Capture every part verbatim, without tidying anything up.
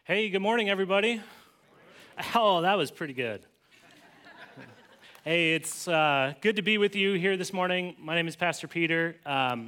Hey, good morning, everybody. Oh, that was pretty good. Hey, it's uh, good to be with you here this morning. My name is Pastor Peter. Um,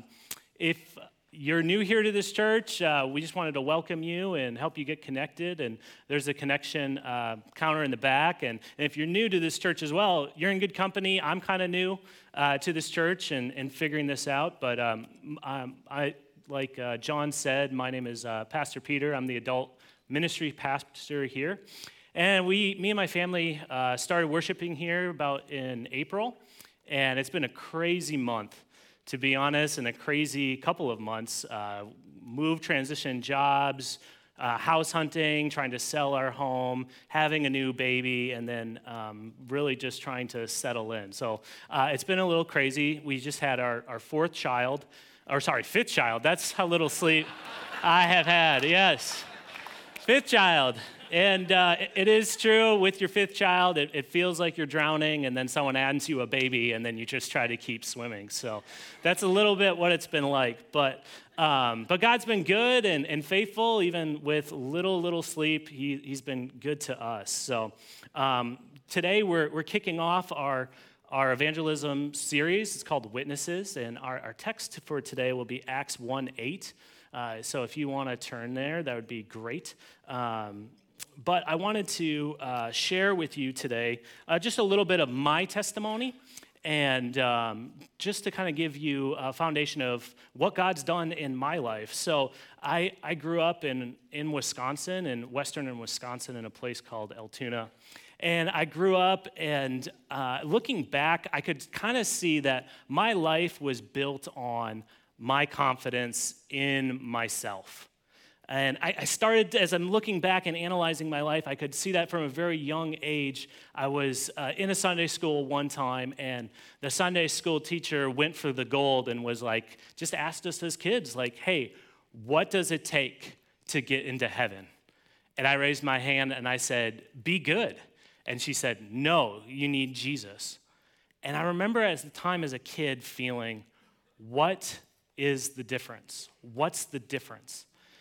if you're new here to this church, uh, we just wanted to welcome you and help you get connected. And there's a connection uh, counter in the back. And, and if you're new to this church as well, you're in good company. I'm kind of new uh, to this church and, and figuring this out. But um, um, I, like uh, John said, my name is uh, Pastor Peter. I'm the adult ministry pastor here. And we, me and my family uh, started worshiping here about in April. And it's been a crazy month, to be honest, and a crazy couple of months. Uh, move, transition jobs, uh, house hunting, trying to sell our home, having a new baby, and then um, really just trying to settle in. So uh, it's been a little crazy. We just had our, our fourth child, or sorry, fifth child. That's how little sleep I have had, yes. Fifth child. And uh, it is true, with your fifth child, it, it feels like you're drowning, and then someone adds you a baby, and then you just try to keep swimming. So that's a little bit what it's been like. But um, but God's been good and, and faithful, even with little, little sleep. He, he's been good to us. So um, today we're we're kicking off our, our evangelism series. It's called Witnesses, and our, our text for today will be Acts one eight. Uh, so if you want to turn there, that would be great. Um, but I wanted to uh, share with you today uh, just a little bit of my testimony, and um, just to kind of give you a foundation of what God's done in my life. So I, I grew up in, in Wisconsin, in western in Wisconsin, in a place called Altoona. And I grew up, and uh, looking back, I could kind of see that my life was built on my confidence in myself. And I, I started, as I'm looking back and analyzing my life, I could see that from a very young age. I was uh, in a Sunday school one time, and the Sunday school teacher went for the gold and was like, just asked us as kids, like, hey, what does it take to get into heaven? And I raised my hand and I said, be good. And she said, no, you need Jesus. And I remember at the time as a kid feeling, what is the difference? What's the difference?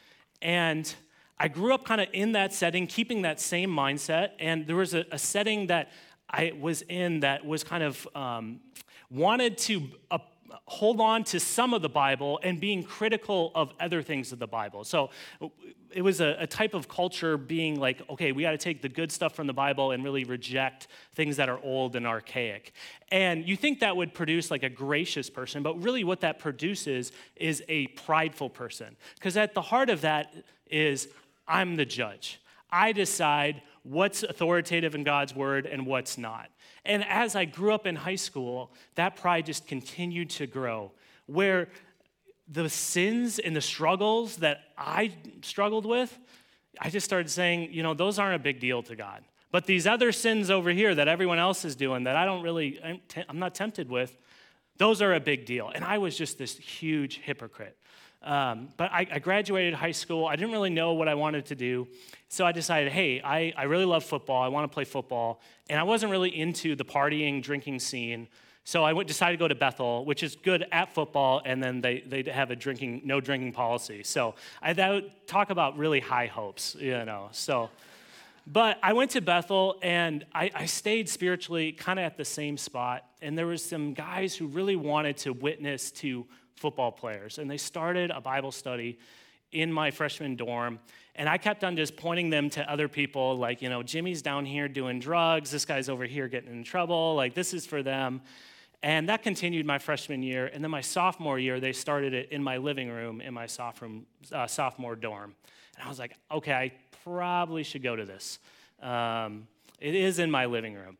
And I grew up kind of in that setting, keeping that same mindset. And there was a, a setting that I was in that was kind of um, wanted to uh, hold on to some of the Bible and being critical of other things of the Bible. So it was a, a type of culture being like, okay, we got to take the good stuff from the Bible and really reject things that are old and archaic. And you think that would produce like a gracious person, but really what that produces is a prideful person. Because at the heart of that is, I'm the judge. I decide what's authoritative in God's word and what's not. And as I grew up in high school, that pride just continued to grow, where the sins and the struggles that I struggled with, I just started saying, you know, those aren't a big deal to God. But these other sins over here that everyone else is doing that I don't really, I'm, te- I'm not tempted with, those are a big deal. And I was just this huge hypocrite. Um, but I, I graduated high school. I didn't really know what I wanted to do. So I decided, hey, I, I really love football. I want to play football. And I wasn't really into the partying, drinking scene. So I went, decided to go to Bethel, which is good at football, and then they, they have a drinking, no drinking policy. So I that would talk about really high hopes, you know. So, but I went to Bethel, and I, I stayed spiritually kind of at the same spot. And there was some guys who really wanted to witness to football players, and they started a Bible study in my freshman dorm. And I kept on just pointing them to other people, like, you know, Jimmy's down here doing drugs. This guy's over here getting in trouble. Like, this is for them. And that continued my freshman year. And then my sophomore year, they started it in my living room in my sophomore, uh, sophomore dorm. And I was like, okay, I probably should go to this. Um, it is in my living room.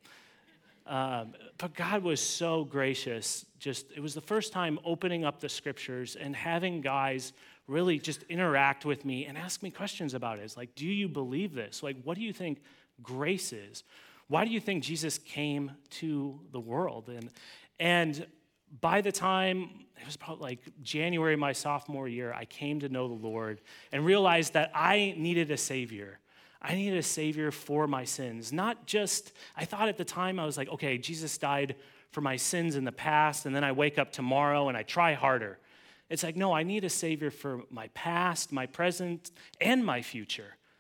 Um, but God was so gracious. Just, it was the first time opening up the scriptures and having guys really just interact with me and ask me questions about it. It's like, do you believe this? Like, what do you think grace is? Why do you think Jesus came to the world? And and by the time, it was about like January my sophomore year, I came to know the Lord and realized that I needed a Savior. I needed a Savior for my sins. Not just, I thought at the time, I was like, okay, Jesus died for my sins in the past, and then I wake up tomorrow and I try harder. It's like, no, I need a Savior for my past, my present, and my future.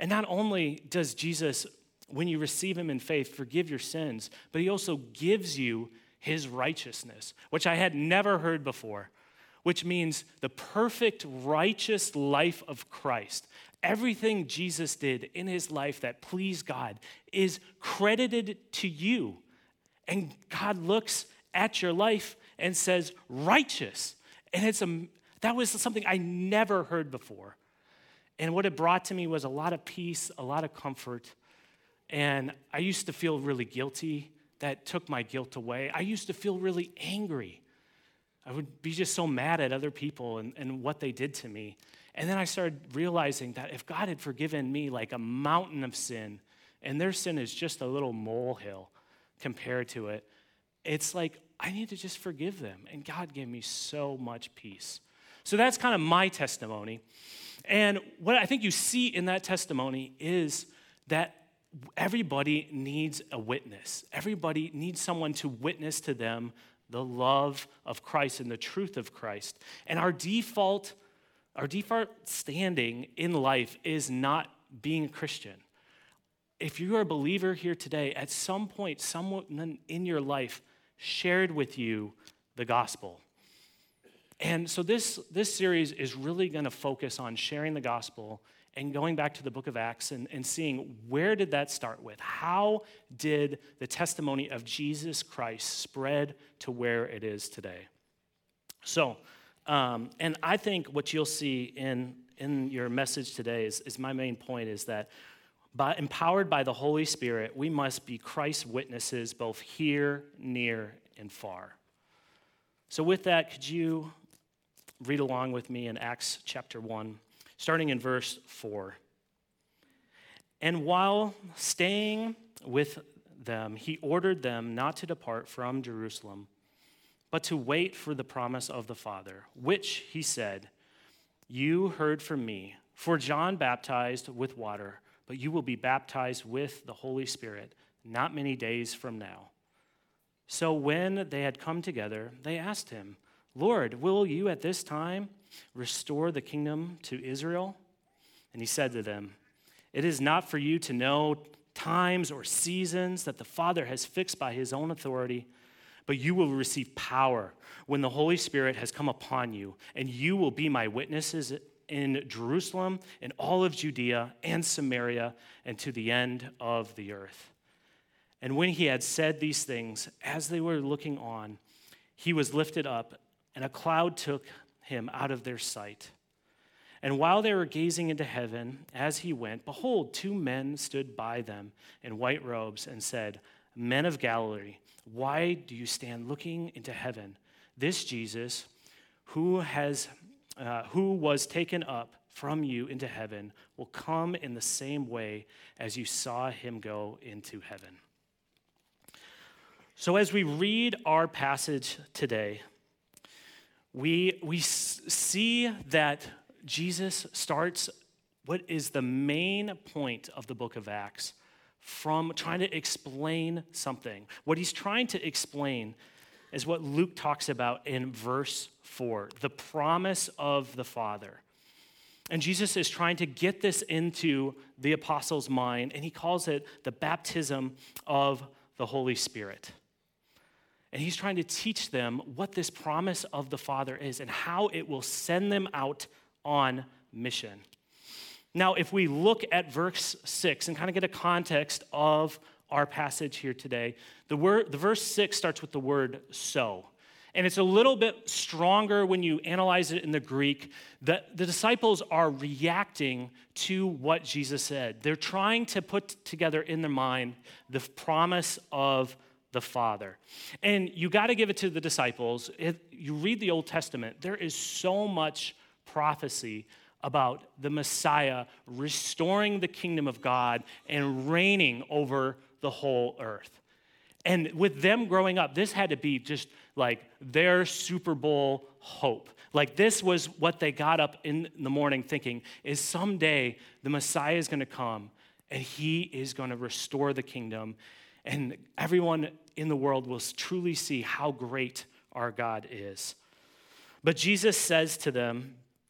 And not only does Jesus, when you receive him in faith, forgive your sins, but he also gives you his righteousness, which I had never heard before, which means the perfect righteous life of Christ. Everything Jesus did in his life that pleased God is credited to you. And God looks at your life and says, righteous. And it's a, that was something I never heard before. And what it brought to me was a lot of peace, a lot of comfort. And I used to feel really guilty. That took my guilt away. I used to feel really angry. I would be just so mad at other people and, and what they did to me. And then I started realizing that if God had forgiven me like a mountain of sin, and their sin is just a little molehill compared to it, it's like I need to just forgive them. And God gave me so much peace. So that's kind of my testimony. And what I think you see in that testimony is that everybody needs a witness. Everybody needs someone to witness to them the love of Christ and the truth of Christ. And our default, our default standing in life is not being a Christian. If you are a believer here today, at some point, someone in your life shared with you the gospel. And so this, this series is really going to focus on sharing the gospel and going back to the book of Acts and, and seeing where did that start with? How did the testimony of Jesus Christ spread to where it is today? So, um, and I think what you'll see in, in your message today is, is my main point is that by, empowered by the Holy Spirit, we must be Christ's witnesses both here, near, and far. So with that, could you read along with me in Acts chapter one? Starting in verse four. And while staying with them, he ordered them not to depart from Jerusalem, but to wait for the promise of the Father, which, he said, you heard from me. For John baptized with water, but you will be baptized with the Holy Spirit not many days from now. So when they had come together, they asked him, Lord, will you at this time restore the kingdom to Israel? And he said to them, it is not for you to know times or seasons that the Father has fixed by his own authority, but you will receive power when the Holy Spirit has come upon you, and you will be my witnesses in Jerusalem, in all of Judea and Samaria, and to the end of the earth. And when he had said these things, as they were looking on, he was lifted up, and a cloud took him out of their sight. And while they were gazing into heaven as he went, behold, two men stood by them in white robes and said, Men of Galilee, why do you stand looking into heaven? This Jesus, who has, uh, who was taken up from you into heaven, will come in the same way as you saw him go into heaven. So as we read our passage today, We we see that Jesus starts what is the main point of the book of Acts from trying to explain something. What he's trying to explain is what Luke talks about in verse four, the promise of the Father. And Jesus is trying to get this into the apostles' mind, and he calls it the baptism of the Holy Spirit. And he's trying to teach them what this promise of the Father is and how it will send them out on mission. Now, if we look at verse six and kind of get a context of our passage here today, the word, the verse six starts with the word so. And it's a little bit stronger when you analyze it in the Greek. The, the disciples are reacting to what Jesus said. They're trying to put together in their mind the promise of the Father. And you got to give it to the disciples. If you read the Old Testament, there is so much prophecy about the Messiah restoring the kingdom of God and reigning over the whole earth. And with them growing up, this had to be just like their Super Bowl hope. Like this was what they got up in the morning thinking is someday the Messiah is going to come and he is going to restore the kingdom. And everyone in the world will truly see how great our God is. But Jesus says to them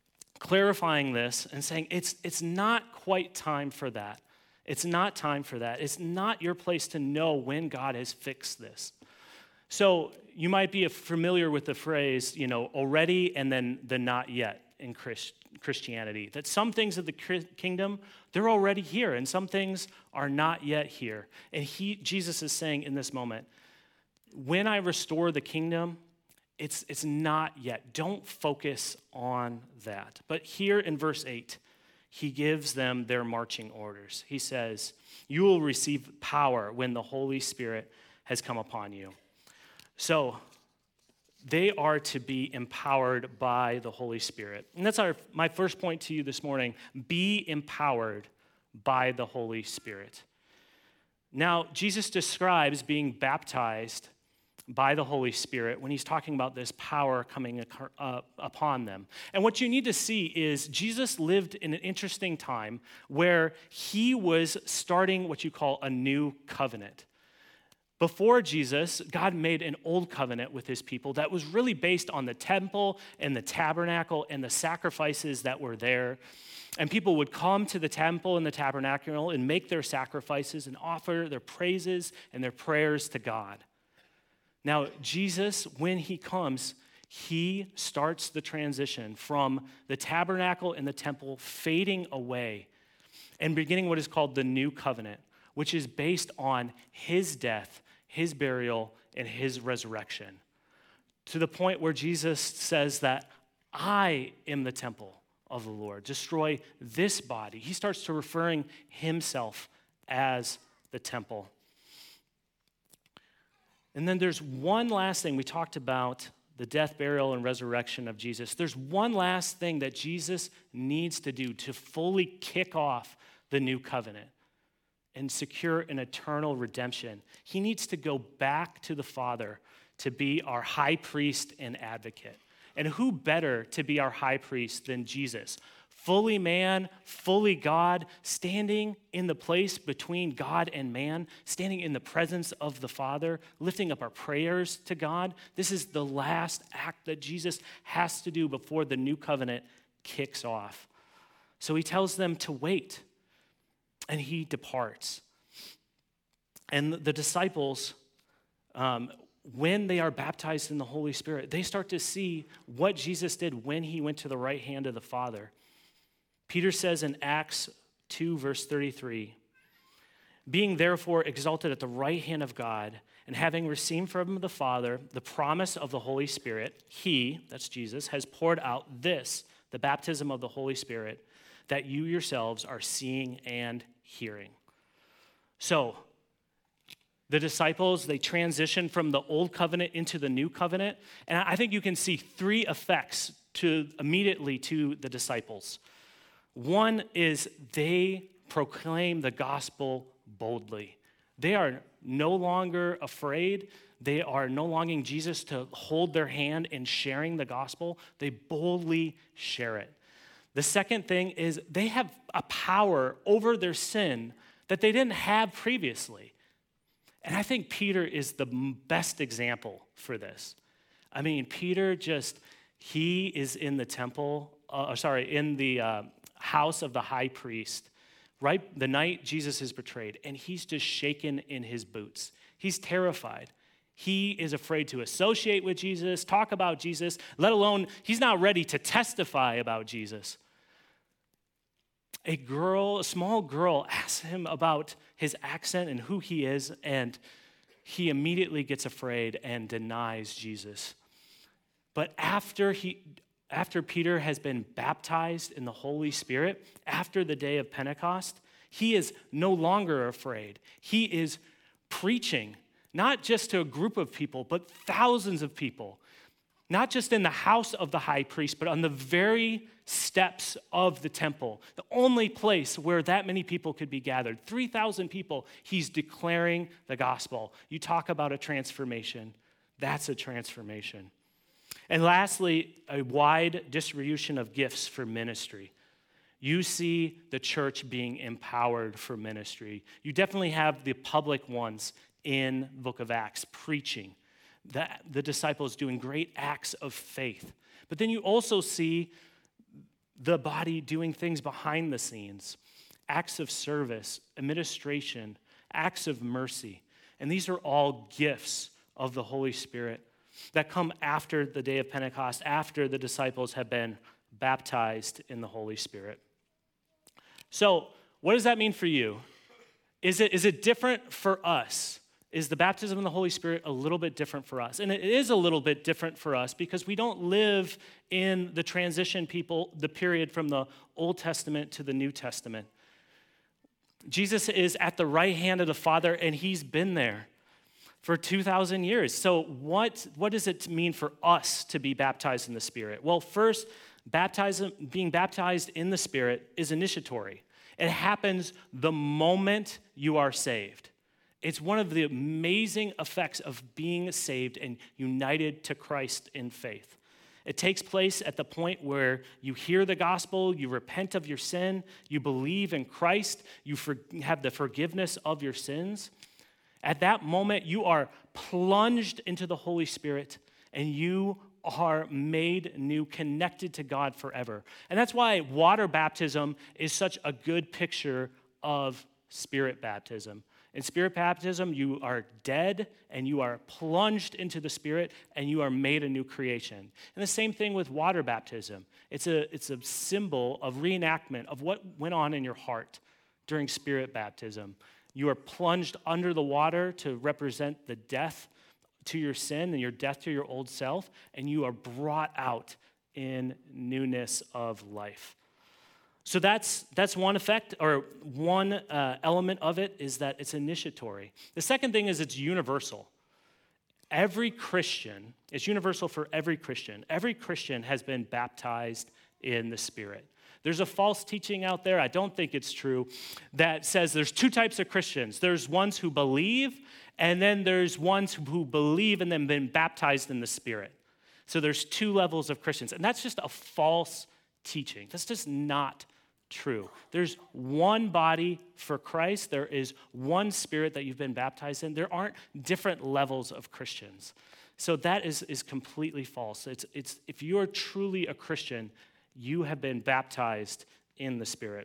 clarifying this and saying it's, it's not quite time for that. It's not time for that. It's not your place to know when God has fixed this. So you might be familiar with the phrase, you know, already and then the not yet in Christ, Christianity. That some things of the kingdom, they're already here, and some things are not yet here. And he, Jesus is saying in this moment, when I restore the kingdom, it's, it's not yet. Don't focus on that. But here in verse eight, he gives them their marching orders. He says, you will receive power when the Holy Spirit has come upon you. So they are to be empowered by the Holy Spirit. And that's our my first point to you this morning. Be empowered by the Holy Spirit. Now, Jesus describes being baptized by the Holy Spirit when he's talking about this power coming uh, upon them. And what you need to see is Jesus lived in an interesting time where he was starting what you call a new covenant. Before Jesus, God made an old covenant with his people that was really based on the temple and the tabernacle and the sacrifices that were there. And people would come to the temple and the tabernacle and make their sacrifices and offer their praises and their prayers to God. Now, Jesus, when he comes, he starts the transition from the tabernacle and the temple fading away and beginning what is called the new covenant, which is based on his death, his burial, and his resurrection, to the point where Jesus says that I am the temple of the Lord. Destroy this body. He starts to referring himself as the temple. And then there's one last thing. We talked about the death, burial, and resurrection of Jesus. There's one last thing that Jesus needs to do to fully kick off the new covenant and secure an eternal redemption. He needs to go back to the Father to be our high priest and advocate. And who better to be our high priest than Jesus? Fully man, fully God, standing in the place between God and man, standing in the presence of the Father, lifting up our prayers to God. This is the last act that Jesus has to do before the new covenant kicks off. So he tells them to wait, and he departs. And the disciples, um, when they are baptized in the Holy Spirit, they start to see what Jesus did when he went to the right hand of the Father. Peter says in Acts two, verse thirty-three, being therefore exalted at the right hand of God, and having received from the Father the promise of the Holy Spirit, he, that's Jesus, has poured out this, the baptism of the Holy Spirit, that you yourselves are seeing and hearing. So, the disciples, they transition from the old covenant into the new covenant, and I think you can see three effects to immediately to the disciples. One is they proclaim the gospel boldly. They are no longer afraid. They are no longing Jesus to hold their hand in sharing the gospel. They boldly share it. The second thing is they have a power over their sin that they didn't have previously. And I think Peter is the best example for this. I mean, Peter just, he is in the temple, uh, sorry, in the uh, house of the high priest, right the night Jesus is betrayed, and he's just shaken in his boots. He's terrified. He is afraid to associate with Jesus, talk about Jesus, let alone he's not ready to testify about Jesus. A girl, a small girl, asks him about his accent and who he is, and he immediately gets afraid and denies Jesus. But after he, after Peter has been baptized in the Holy Spirit, after the day of Pentecost, he is no longer afraid. He is preaching, not just to a group of people, but thousands of people. Not just in the house of the high priest, but on the very steps of the temple, the only place where that many people could be gathered. three thousand people, he's declaring the gospel. You talk about a transformation. That's a transformation. And lastly, a wide distribution of gifts for ministry. You see the church being empowered for ministry. You definitely have the public ones in the book of Acts preaching. The, the disciples doing great acts of faith. But then you also see the body doing things behind the scenes, acts of service, administration, acts of mercy. And these are all gifts of the Holy Spirit that come after the day of Pentecost, after the disciples have been baptized in the Holy Spirit. So, what does that mean for you? Is it, is it different for us? Is the baptism in the Holy Spirit a little bit different for us? And it is a little bit different for us because we don't live in the transition people, the period from the Old Testament to the New Testament. Jesus is at the right hand of the Father, and he's been there for two thousand years. So what, what does it mean for us to be baptized in the Spirit? Well, first, baptism, being baptized in the Spirit is initiatory. It happens the moment you are saved. It's one of the amazing effects of being saved and united to Christ in faith. It takes place at the point where you hear the gospel, you repent of your sin, you believe in Christ, you for, have the forgiveness of your sins. At that moment, you are plunged into the Holy Spirit and you are made new, connected to God forever. And that's why water baptism is such a good picture of Spirit baptism. In Spirit baptism, you are dead and you are plunged into the Spirit and you are made a new creation. And the same thing with water baptism. It's a, it's a symbol of reenactment of what went on in your heart during Spirit baptism. You are plunged under the water to represent the death to your sin and your death to your old self, and you are brought out in newness of life. So that's that's one effect, or one uh, element of it is that it's initiatory. The second thing is it's universal. Every Christian, it's universal for every Christian. Every Christian has been baptized in the Spirit. There's a false teaching out there, I don't think it's true, that says there's two types of Christians. There's ones who believe, and then there's ones who believe and then been baptized in the Spirit. So there's two levels of Christians, and that's just a false teaching. That's just not true. There's one body for Christ. There is one Spirit that you've been baptized in. There aren't different levels of Christians. So that is, is completely false. It's, it's, if you are truly a Christian, you have been baptized in the Spirit.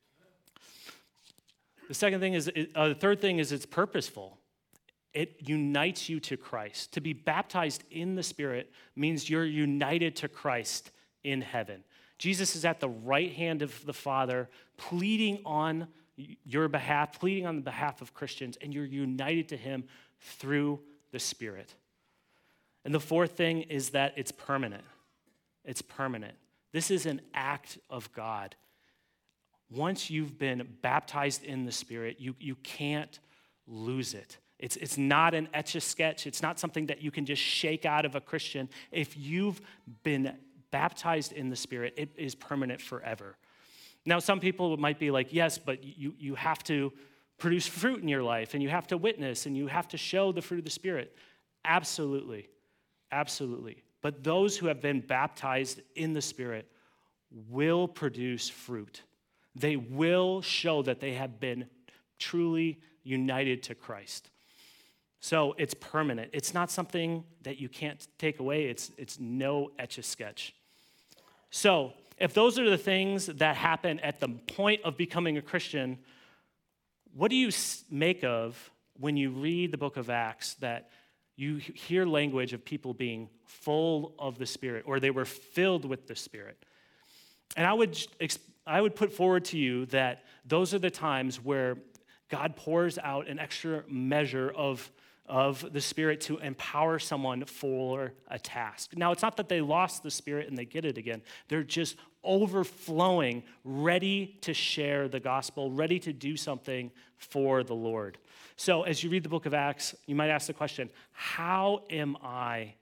The second thing is, uh, the third thing is it's purposeful. It unites you to Christ. To be baptized in the Spirit means you're united to Christ in heaven. Jesus is at the right hand of the Father, pleading on your behalf, pleading on the behalf of Christians, and you're united to him through the Spirit. And the fourth thing is that it's permanent. It's permanent. This is an act of God. Once you've been baptized in the Spirit, you, you can't lose it. It's, it's not an etch-a-sketch. It's not something that you can just shake out of a Christian. If you've been baptized in the Spirit, it is permanent forever. Now, some people might be like, yes, but you, you have to produce fruit in your life, and you have to witness, and you have to show the fruit of the Spirit. Absolutely. Absolutely. But those who have been baptized in the Spirit will produce fruit. They will show that they have been truly united to Christ. So it's permanent. It's not something that you can't take away. It's, it's no etch-a-sketch. So if those are the things that happen at the point of becoming a Christian, what do you make of when you read the book of Acts that you hear language of people being full of the Spirit, or they were filled with the Spirit? And I would, I would put forward to you that those are the times where God pours out an extra measure of, of the Spirit to empower someone for a task. Now, it's not that they lost the Spirit and they get it again. They're just overflowing, ready to share the gospel, ready to do something for the Lord. So as you read the book of Acts, you might ask the question, how am I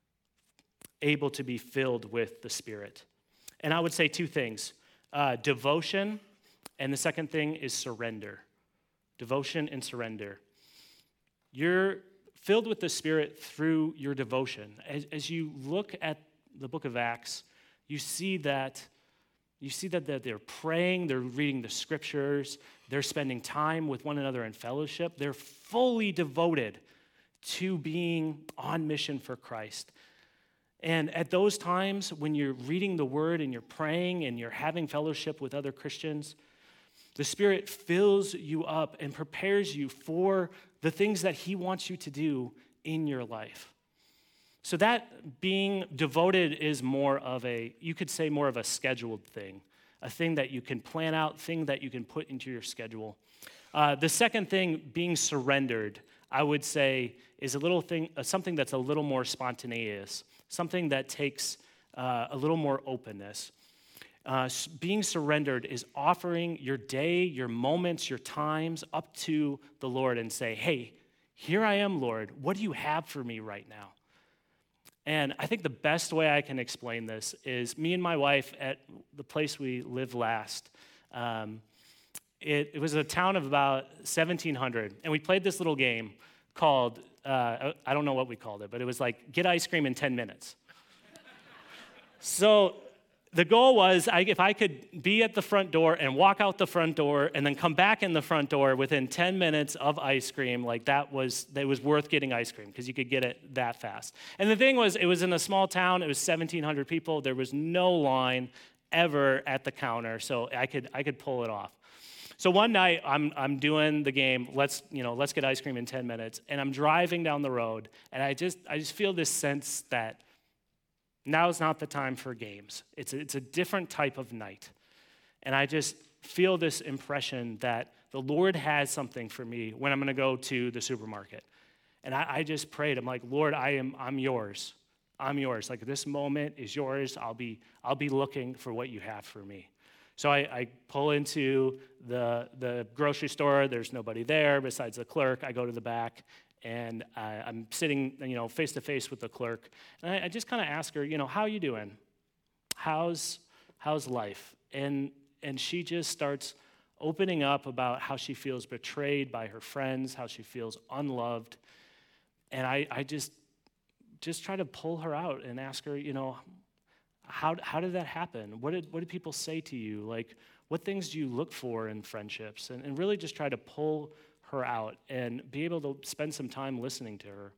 able to be filled with the Spirit? And I would say two things, uh, devotion, and the second thing is surrender. Devotion and surrender. You're filled with the Spirit through your devotion. As, as you look at the book of Acts, you see that you see that they're praying, they're reading the scriptures, they're spending time with one another in fellowship. They're fully devoted to being on mission for Christ. And at those times when you're reading the word and you're praying and you're having fellowship with other Christians, the Spirit fills you up and prepares you for the things that he wants you to do in your life. So that being devoted is more of a, you could say more of a scheduled thing, a thing that you can plan out, thing that you can put into your schedule. Uh, the second thing, being surrendered, I would say is a little thing, uh, something that's a little more spontaneous, something that takes uh, a little more openness. Uh, being surrendered is offering your day, your moments, your times up to the Lord and say, hey, here I am, Lord. What do you have for me right now? And I think the best way I can explain this is me and my wife at the place we lived last. Um, it, it was a town of about seventeen hundred, and we played this little game called, uh, I don't know what we called it, but it was like, get ice cream in ten minutes. So the goal was, I, if I could be at the front door and walk out the front door and then come back in the front door within ten minutes of ice cream, like that was, that was worth getting ice cream because you could get it that fast. And the thing was, it was in a small town. It was seventeen hundred people. There was no line ever at the counter, so I could I could pull it off. So one night, I'm I'm doing the game. Let's you know let's get ice cream in ten minutes, and I'm driving down the road, and I just I just feel this sense that now's not the time for games. It's a, it's a different type of night. And I just feel this impression that the Lord has something for me when I'm going to go to the supermarket. And I, I just prayed. I'm like, Lord, I am I'm yours. I'm yours. Like this moment is yours. I'll be I'll be looking for what you have for me. So I, I pull into the the grocery store. There's nobody there besides the clerk. I go to the back. And uh, I'm sitting, you know, face to face with the clerk, and I, I just kind of ask her, you know, how you doing? How's how's life? And and she just starts opening up about how she feels betrayed by her friends, how she feels unloved, and I I just just try to pull her out and ask her, you know, how how did that happen? What did what did people say to you? Like, what things do you look for in friendships? And and really just try to pull her out and be able to spend some time listening to her.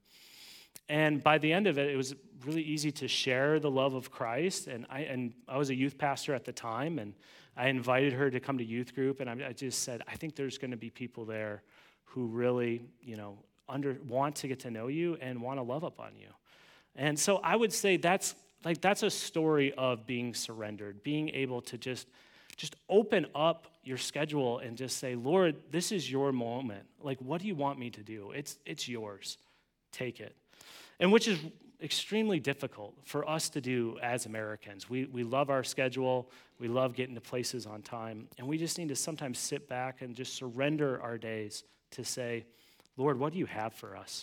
And by the end of it, it was really easy to share the love of Christ. And I and I was a youth pastor at the time, and I invited her to come to youth group. And I, I just said, I think there's going to be people there who really, you know, under want to get to know you and want to love up on you. And so I would say that's like that's a story of being surrendered, being able to just Just open up your schedule and just say, Lord, this is your moment. Like, what do you want me to do? It's it's yours. Take it. And which is extremely difficult for us to do as Americans. We we love our schedule. We love getting to places on time. And we just need to sometimes sit back and just surrender our days to say, Lord, what do you have for us?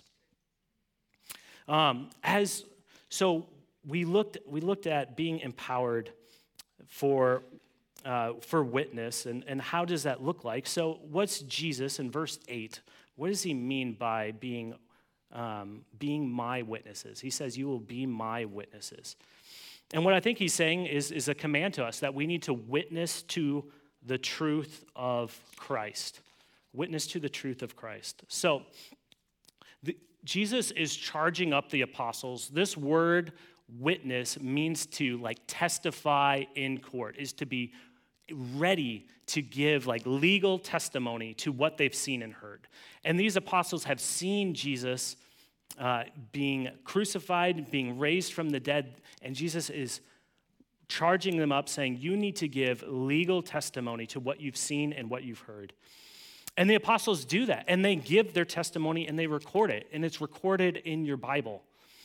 Um, as so we looked we looked at being empowered for Uh, for witness, and, and how does that look like? So what's Jesus in verse eight? What does he mean by being, um, being my witnesses? He says, you will be my witnesses. And what I think he's saying is, is a command to us that we need to witness to the truth of Christ. Witness to the truth of Christ. So the, Jesus is charging up the apostles. This word witness means to like testify in court, is to be ready to give like legal testimony to what they've seen and heard. And these apostles have seen Jesus uh, being crucified, being raised from the dead, and Jesus is charging them up saying, you need to give legal testimony to what you've seen and what you've heard. And the apostles do that, and they give their testimony and they record it, and it's recorded in your Bible.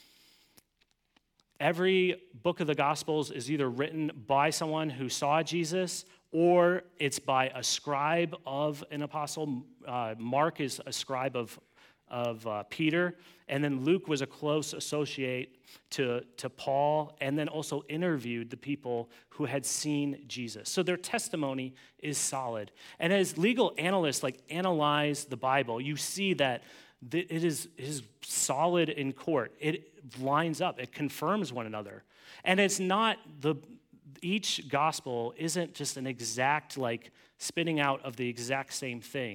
Every book of the Gospels is either written by someone who saw Jesus or it's by a scribe of an apostle. Uh, Mark is a scribe of, of uh, Peter, and then Luke was a close associate to, to Paul, and then also interviewed the people who had seen Jesus. So their testimony is solid. And as legal analysts like analyze the Bible, you see that it is, it is solid in court. It lines up. It confirms one another. And it's not the, each gospel isn't just an exact like spitting out of the exact same thing.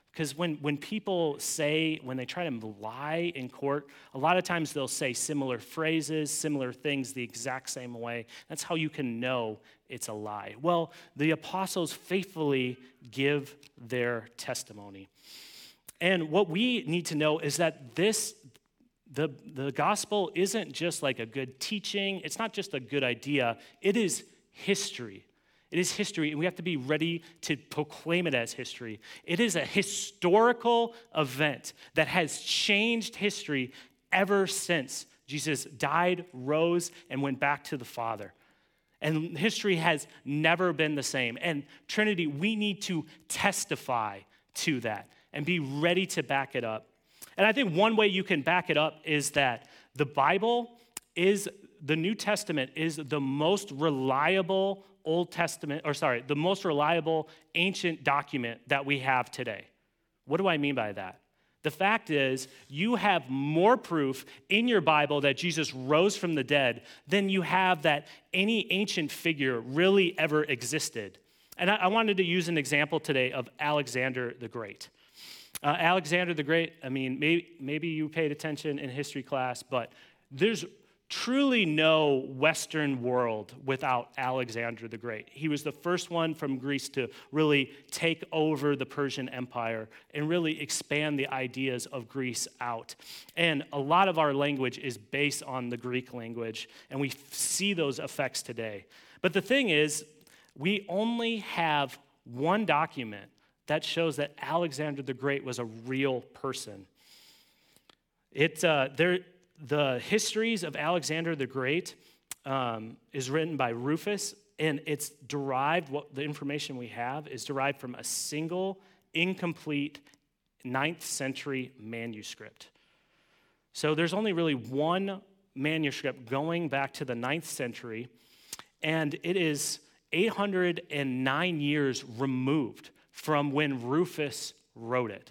Because when, when people say, when they try to lie in court, a lot of times they'll say similar phrases, similar things the exact same way. That's how you can know it's a lie. Well, the apostles faithfully give their testimony. And what we need to know is that this, the, the gospel isn't just like a good teaching. It's not just a good idea. It is history. It is history, and we have to be ready to proclaim it as history. It is a historical event that has changed history ever since Jesus died, rose, and went back to the Father. And history has never been the same. And Trinity, we need to testify to that and be ready to back it up. And I think one way you can back it up is that the Bible is, the New Testament is the most reliable Old Testament, or sorry, the most reliable ancient document that we have today. What do I mean by that? The fact is, you have more proof in your Bible that Jesus rose from the dead than you have that any ancient figure really ever existed. And I, I wanted to use an example today of Alexander the Great. Uh, Alexander the Great, I mean, maybe, maybe you paid attention in history class, but there's truly no Western world without Alexander the Great. He was the first one from Greece to really take over the Persian Empire and really expand the ideas of Greece out. And a lot of our language is based on the Greek language, and we see those effects today. But the thing is, we only have one document that shows that Alexander the Great was a real person. It, uh, there, the histories of Alexander the Great um, is written by Rufus, and it's derived, what the information we have is derived from a single, incomplete ninth century manuscript. So there's only really one manuscript going back to the ninth century, and it is eight hundred nine years removed from when Rufus wrote it.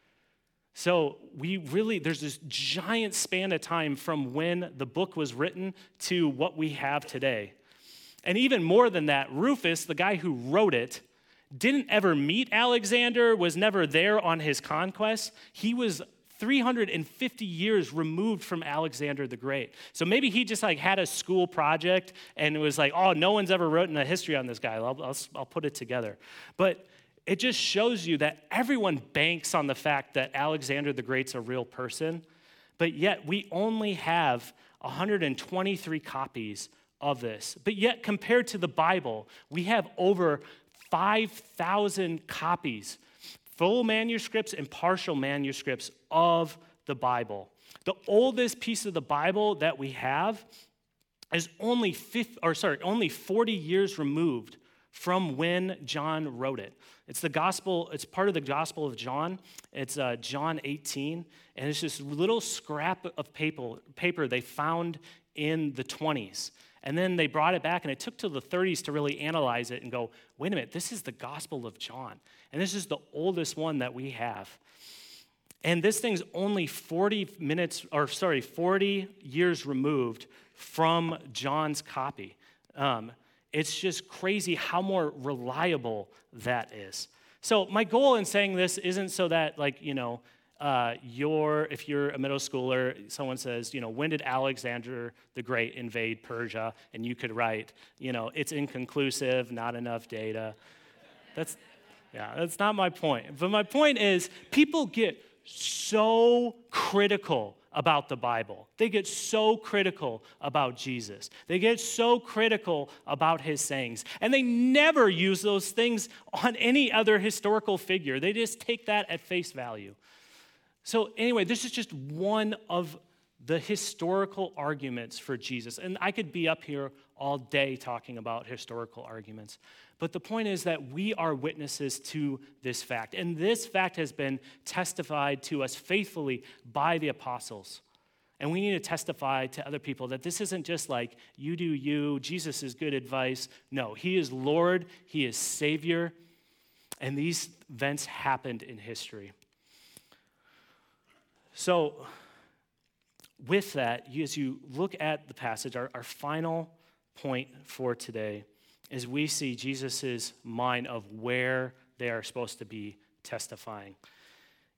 So we really, there's this giant span of time from when the book was written to what we have today. And even more than that, Rufus, the guy who wrote it, didn't ever meet Alexander, was never there on his conquest. He was three hundred fifty years removed from Alexander the Great. So maybe he just like had a school project and it was like, oh, no one's ever written a history on this guy. I'll, I'll, I'll put it together. But it just shows you that everyone banks on the fact that Alexander the Great's a real person, but yet we only have one hundred twenty-three copies of this. But yet, compared to the Bible, we have over five thousand copies, full manuscripts and partial manuscripts of the Bible. The oldest piece of the Bible that we have is only fifty, or sorry, only forty years removed from when John wrote it. It's the gospel, it's part of the Gospel of John. It's uh, John eighteen, and it's this little scrap of paper, paper they found in the twenties. And then they brought it back, and it took till the thirties to really analyze it and go, wait a minute, this is the Gospel of John. And this is the oldest one that we have. And this thing's only forty minutes, or sorry, forty years removed from John's copy. Um, It's just crazy how more reliable that is. So my goal in saying this isn't so that, like, you know, uh, you're, if you're a middle schooler, someone says, you know, when did Alexander the Great invade Persia? And you could write, you know, it's inconclusive, not enough data. That's, yeah, that's not my point. But my point is, people get so critical about the Bible. They get so critical about Jesus. They get so critical about his sayings. And they never use those things on any other historical figure. They just take that at face value. So anyway, this is just one of the historical arguments for Jesus. And I could be up here all day talking about historical arguments. But the point is that we are witnesses to this fact. And this fact has been testified to us faithfully by the apostles. And we need to testify to other people that this isn't just like, you do you, Jesus is good advice. No, he is Lord, he is Savior. And these events happened in history. So, with that, as you look at the passage, our, our final point for today is we see Jesus' mind of where they are supposed to be testifying.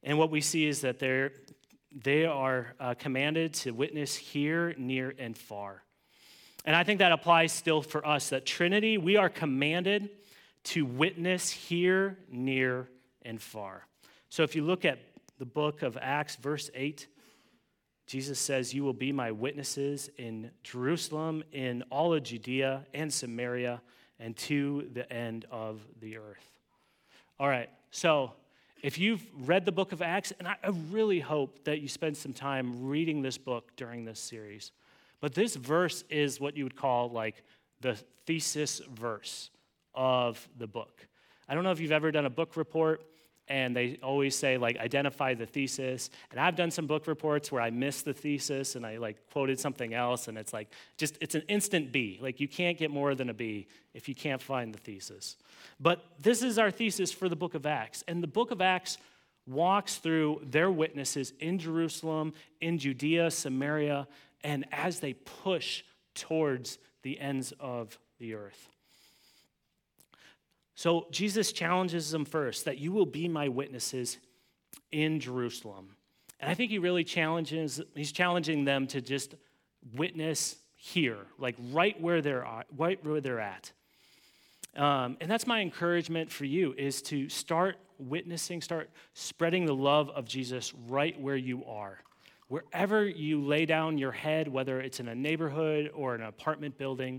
And what we see is that they're, they are uh, commanded to witness here, near, and far. And I think that applies still for us, that Trinity, we are commanded to witness here, near, and far. So if you look at the book of Acts, verse eight, Jesus says, "You will be my witnesses in Jerusalem, in all of Judea and Samaria, and to the end of the earth." All right, so if you've read the book of Acts, and I really hope that you spend some time reading this book during this series, but this verse is what you would call like the thesis verse of the book. I don't know if you've ever done a book report, and they always say, like, identify the thesis. And I've done some book reports where I missed the thesis and I, like, quoted something else, and it's like, just, it's an instant B. Like, you can't get more than a B if you can't find the thesis. But this is our thesis for the book of Acts. And the book of Acts walks through their witnesses in Jerusalem, in Judea, Samaria, and as they push towards the ends of the earth. So Jesus challenges them first, that you will be my witnesses in Jerusalem. And I think he really challenges, he's challenging them to just witness here, like right where they're at. Right where they're at. Um, and that's my encouragement for you, is to start witnessing, start spreading the love of Jesus right where you are. Wherever you lay down your head, whether it's in a neighborhood or an apartment building,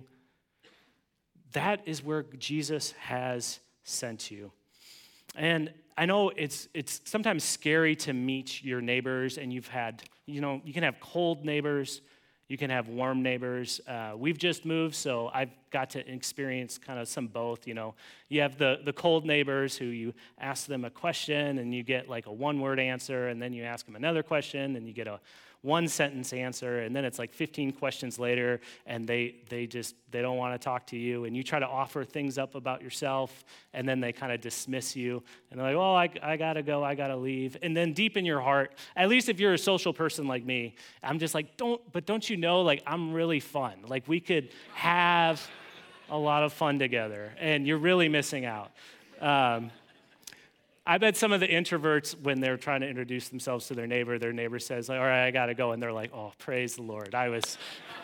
that is where Jesus has sent you. And I know it's it's sometimes scary to meet your neighbors, and you've had, you know, you can have cold neighbors, you can have warm neighbors. Uh, we've just moved, so I've got to experience kind of some both, you know. You have the, the cold neighbors who you ask them a question, and you get like a one-word answer, and then you ask them another question, and you get a one-sentence answer, and then it's like fifteen questions later, and they they just, they don't want to talk to you, and you try to offer things up about yourself, and then they kind of dismiss you, and they're like, oh, I, I got to go, I got to leave. And then deep in your heart, at least if you're a social person like me, I'm just like, don't, but don't you know, like, I'm really fun. Like, we could have a lot of fun together, and you're really missing out. Um, I bet some of the introverts, when they're trying to introduce themselves to their neighbor, their neighbor says, like, all right, I got to go. And they're like, oh, praise the Lord. I was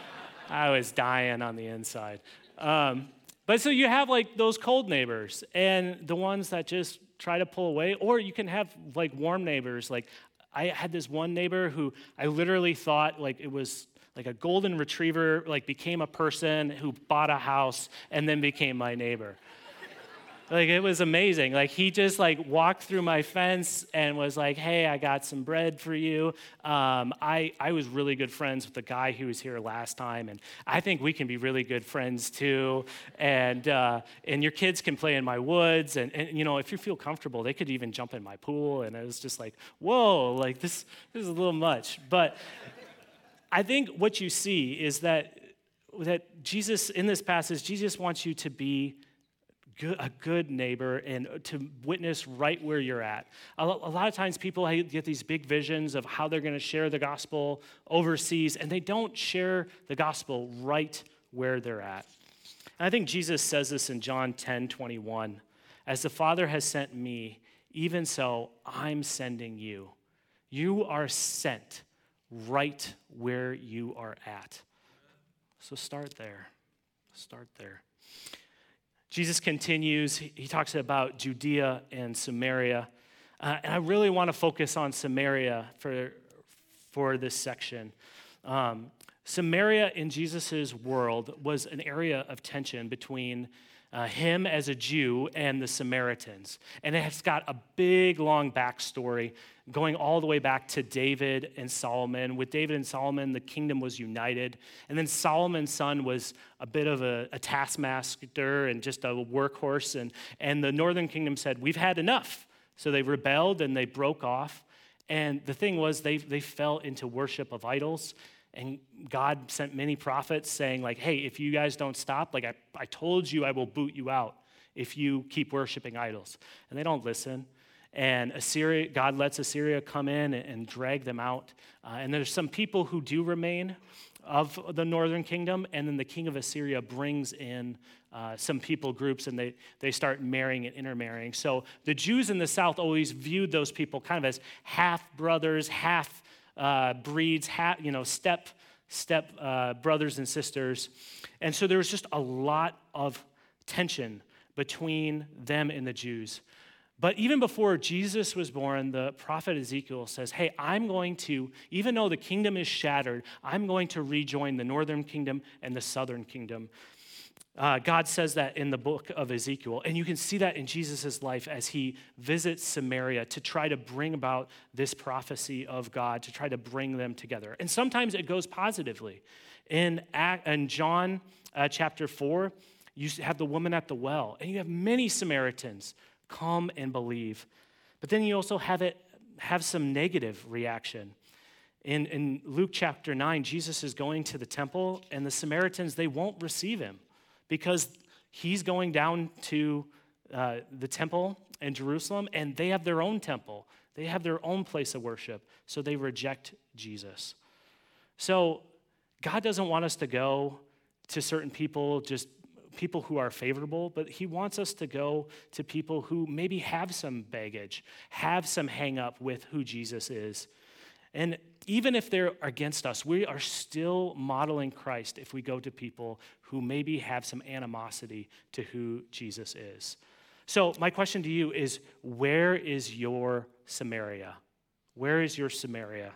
I was dying on the inside. Um, but so you have, like, those cold neighbors and the ones that just try to pull away. Or you can have, like, warm neighbors. Like, I had this one neighbor who I literally thought, like, it was like a golden retriever, like, became a person who bought a house and then became my neighbor. Like, it was amazing. Like, he just, like, walked through my fence and was like, hey, I got some bread for you. Um, I, I was really good friends with the guy who was here last time, and I think we can be really good friends, too. And uh, and your kids can play in my woods, and, and, you know, if you feel comfortable, they could even jump in my pool. And it was just like, whoa, like, this, this is a little much. But I think what you see is that, that Jesus, in this passage, Jesus wants you to be Good, a good neighbor and to witness right where you're at. A, a lot of times people get these big visions of how they're going to share the gospel overseas, and they don't share the gospel right where they're at. And I think Jesus says this in John ten twenty-one. As the Father has sent me, even so I'm sending you. You are sent right where you are at. So start there. Start there. Jesus continues, he talks about Judea and Samaria. Uh, and I really want to focus on Samaria for, for this section. Um, Samaria in Jesus' world was an area of tension between uh, him as a Jew and the Samaritans. And it's got a big, long backstory going all the way back to David and Solomon. With David and Solomon, the kingdom was united. And then Solomon's son was a bit of a, a taskmaster and just a workhorse. And, and the northern kingdom said, we've had enough. So they rebelled and they broke off. And the thing was, they, they fell into worship of idols. And God sent many prophets saying, like, hey, if you guys don't stop, like I, I told you, I will boot you out if you keep worshiping idols. And they don't listen. And Assyria, God lets Assyria come in and, and drag them out. Uh, and there's some people who do remain, of the northern kingdom, and then the king of Assyria brings in uh, some people groups, and they, they start marrying and intermarrying. So the Jews in the south always viewed those people kind of as half brothers, half uh, breeds, half, you know, step step uh, brothers and sisters. And so there was just a lot of tension between them and the Jews. But even before Jesus was born, the prophet Ezekiel says, hey, I'm going to, even though the kingdom is shattered, I'm going to rejoin the northern kingdom and the southern kingdom. Uh, God says that in the book of Ezekiel. And you can see that in Jesus' life as he visits Samaria to try to bring about this prophecy of God, to try to bring them together. And sometimes it goes positively. In, in John uh, chapter four, you have the woman at the well, and you have many Samaritans come and believe. But then you also have it have some negative reaction. In, in Luke chapter nine, Jesus is going to the temple, and the Samaritans, they won't receive him because he's going down to uh, the temple in Jerusalem, and they have their own temple. They have their own place of worship, so they reject Jesus. So God doesn't want us to go to certain people just people who are favorable, but he wants us to go to people who maybe have some baggage, have some hang up with who Jesus is. And even if they're against us, we are still modeling Christ if we go to people who maybe have some animosity to who Jesus is. So my question to you is, where is your Samaria? Where is your Samaria?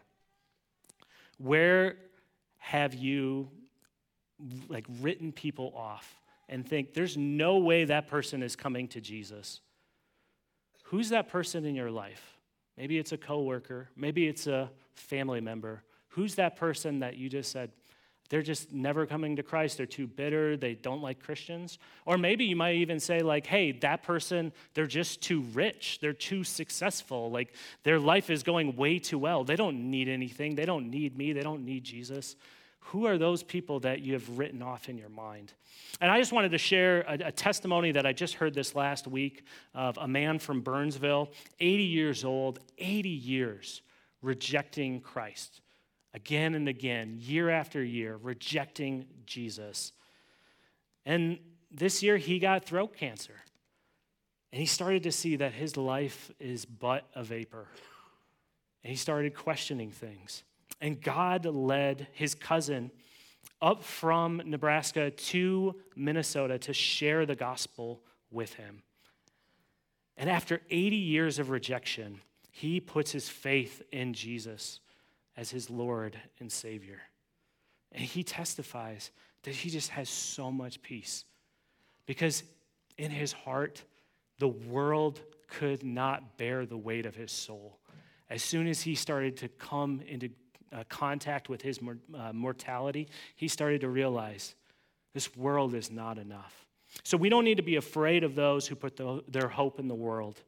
Where have you like written people off and think there's no way that person is coming to Jesus? Who's that person in your life? Maybe it's a coworker, maybe it's a family member. Who's that person that you just said, they're just never coming to Christ, they're too bitter, they don't like Christians? Or maybe you might even say like, hey, that person, they're just too rich, they're too successful, like their life is going way too well. They don't need anything, they don't need me, they don't need Jesus. Who are those people that you have written off in your mind? And I just wanted to share a, a testimony that I just heard this last week of a man from Burnsville, eighty years old, eighty years, rejecting Christ. Again and again, year after year, rejecting Jesus. And this year, he got throat cancer. And he started to see that his life is but a vapor. And he started questioning things. And God led his cousin up from Nebraska to Minnesota to share the gospel with him. And after eighty years of rejection, he puts his faith in Jesus as his Lord and Savior. And he testifies that he just has so much peace because in his heart, the world could not bear the weight of his soul. As soon as he started to come into Uh, contact with his mor- uh, mortality, he started to realize this world is not enough. So we don't need to be afraid of those who put the, their hope in the world,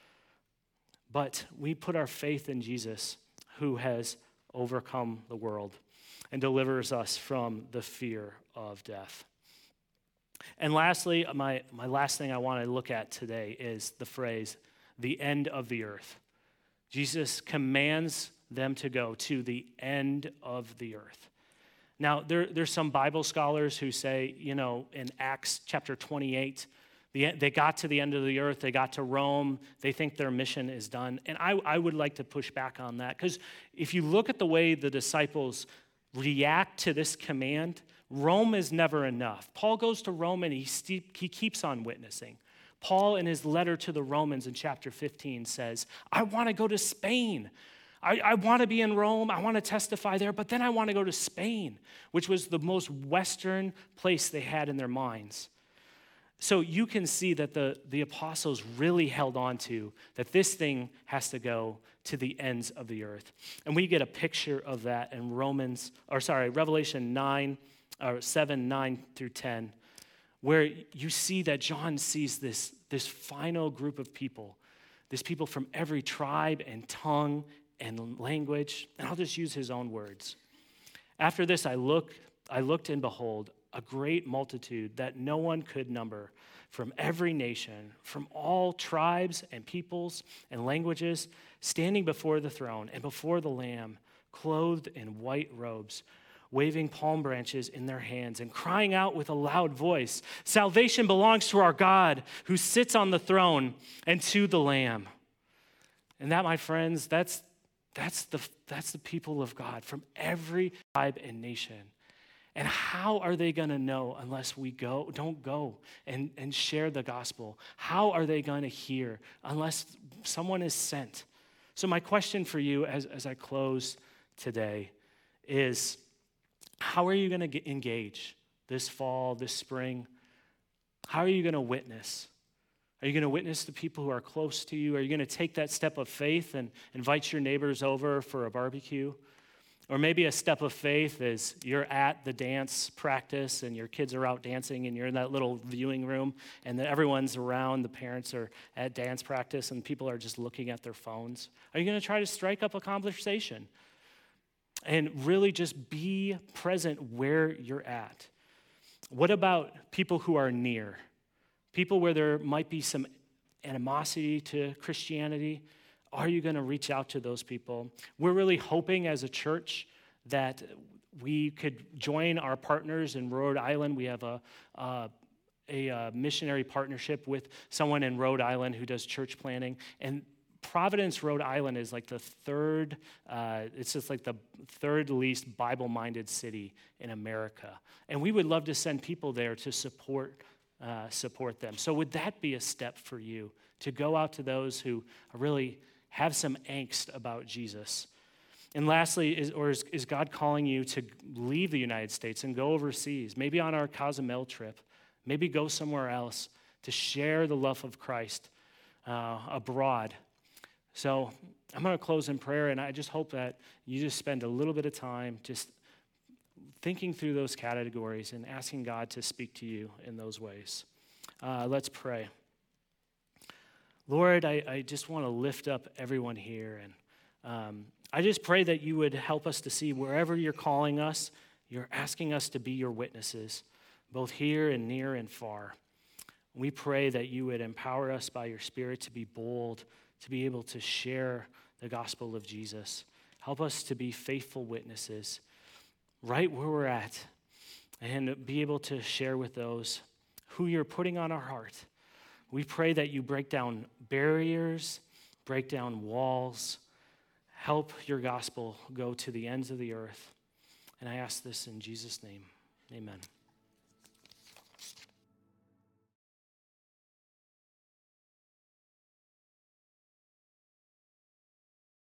but we put our faith in Jesus, who has overcome the world and delivers us from the fear of death. And lastly, my, my last thing I want to look at today is the phrase, the end of the earth. Jesus commands them to go to the end of the earth. Now, there, there's some Bible scholars who say, you know, in Acts chapter twenty-eight, the, they got to the end of the earth, they got to Rome, they think their mission is done. And I, I would like to push back on that, because if you look at the way the disciples react to this command, Rome is never enough. Paul goes to Rome and he, st- he keeps on witnessing. Paul, in his letter to the Romans in chapter fifteen, says, I want to go to Spain. I, I want to be in Rome. I want to testify there, but then I want to go to Spain, which was the most Western place they had in their minds. So you can see that the, the apostles really held on to that this thing has to go to the ends of the earth. And we get a picture of that in Romans, or sorry, Revelation nine, or seven, nine through ten, where you see that John sees this, this final group of people, this people from every tribe and tongue and language, and I'll just use his own words. After this, I look, I looked and behold, a great multitude that no one could number, from every nation, from all tribes and peoples and languages, standing before the throne and before the Lamb, clothed in white robes, waving palm branches in their hands and crying out with a loud voice, "Salvation belongs to our God who sits on the throne and to the Lamb." And that, my friends, that's, that's, the, that's the people of God from every tribe and nation. And how are they going to know unless we go, don't go and, and share the gospel? How are they going to hear unless someone is sent? So my question for you as, as I close today is, how are you going to engage this fall, this spring? How are you going to witness? Are you going to witness to people who are close to you? Are you going to take that step of faith and invite your neighbors over for a barbecue? Or maybe a step of faith is you're at the dance practice and your kids are out dancing and you're in that little viewing room and then everyone's around, the parents are at dance practice and people are just looking at their phones. Are you going to try to strike up a conversation and really just be present where you're at? What about people who are near? People where there might be some animosity to Christianity? Are you going to reach out to those people? We're really hoping as a church that we could join our partners in Rhode Island. We have a, uh, a, a missionary partnership with someone in Rhode Island who does church planning. And Providence, Rhode Island is like the third, uh, it's just like the third least Bible-minded city in America. And we would love to send people there to support uh, support them. So would that be a step for you to go out to those who really have some angst about Jesus? And lastly, is, or is, is God calling you to leave the United States and go overseas, maybe on our Cozumel trip, maybe go somewhere else to share the love of Christ uh, abroad? So I'm going to close in prayer, and I just hope that you just spend a little bit of time just thinking through those categories and asking God to speak to you in those ways. Uh, let's pray. Lord, I, I just want to lift up everyone here, and um, I just pray that you would help us to see wherever you're calling us, you're asking us to be your witnesses, both here and near and far. We pray that you would empower us by your Spirit to be bold, to be able to share the gospel of Jesus. Help us to be faithful witnesses right where we're at and be able to share with those who you're putting on our heart. We pray that you break down barriers, break down walls, help your gospel go to the ends of the earth. And I ask this in Jesus' name, amen.